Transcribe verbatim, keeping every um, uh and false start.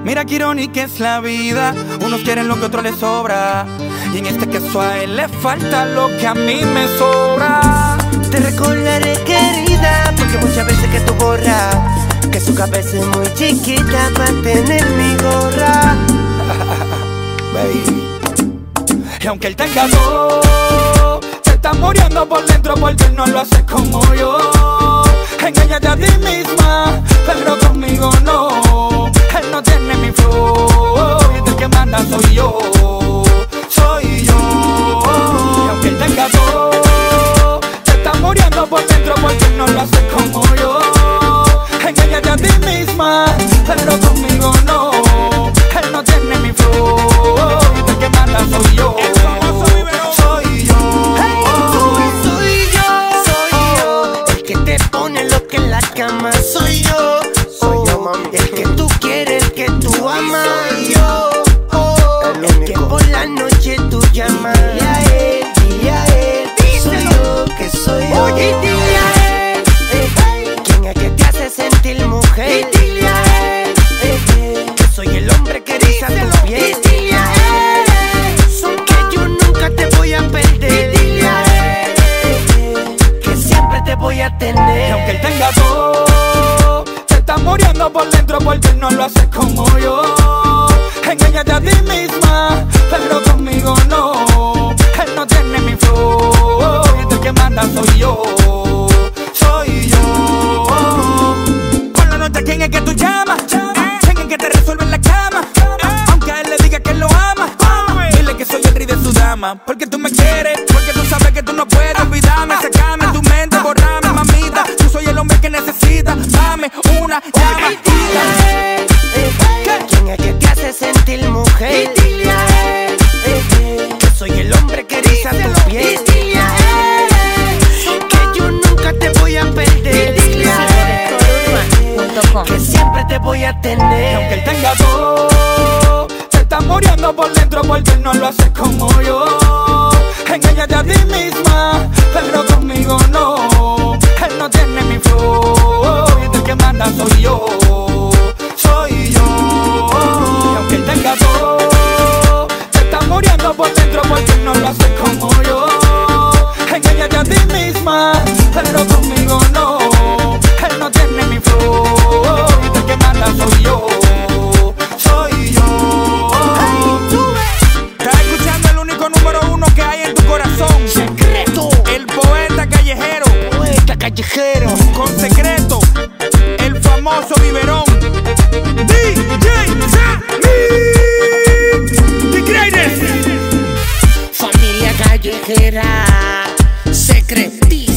Mira qué irónica es la vida. Unos quieren lo que a otros les sobra, y en este caso a él le falta lo que a mí me sobra. Te recordaré, querida, porque muchas veces que tú borras que su cabeza es muy chiquita para tener mi gorra. Baby. Y aunque él tenga todo, te está muriendo por dentro porque él no lo hace como yo. Engáñate a ti misma, pero conmigo no. Él no tiene mi flow, y el que manda soy yo, soy yo. Y aunque él tenga todo, te está muriendo por dentro porque él no lo hace como yo. Engáñate a ti misma, pero conmigo no. Él no tiene mi flow, y el que manda soy yo, soy yo. Hey, soy yo, soy yo. El que te pone lo que en la cama soy yo. Soy yo, mami. El que tú quieres, el que tú amas. Yo, oh, el, el que por la noche tú llamas. Dile a él, dile a él, soy yo, que soy yo. Oye, dile a él, eh, eh, quién es que te hace sentir mujer. Y dile a él, eh, eh, que soy el hombre que eriza tu piel. Y dile a él, son que yo nunca te voy a perder. Y dile a él, eh, eh, que siempre te voy a tener. Y aunque él tenga todo, te está muriendo por dentro porque él no lo hace como yo. Engáñate a ti misma, pero conmigo no. Él no tiene mi flow, y el que manda soy yo, soy yo. Por la noche, ¿quién es que tú llamas? ¿Quién es que te resuelve en la cama? Aunque a él le diga que lo ama, dile que soy el rey de su dama. Porque tú me quieres, porque tú sabes que tú no puedes olvidarme. Sacame tu mente, borrame, mamita. Yo soy el hombre que necesita, dame una llamadita. ¿Quién es que te hace sentir mujer? Y dile a él, eh, eh, que soy el hombre que eriza tu piel. Y dile a él, que yo nunca te voy a perder. Y dile a él, que siempre te voy a tener. Y aunque él tenga todo, te está muriendo por dentro porque él no lo hace como yo. Engáñate a ti misma, pero conmigo no. Él no tiene mi flow, y el que manda soy yo, soy yo. Y aunque él tenga todo, te está muriendo por dentro porque él no lo hace como yo. Engáñate a ti misma, pero conmigo no. Él no tiene mi flow, y el que manda soy yo, soy yo. Estás escuchando el único número uno que hay en tu corazón. Secreto, El poeta callejero, poeta callejero. con secreto, el famoso biberón. D J Sammy, the greatest. Familia callejera, secretísima.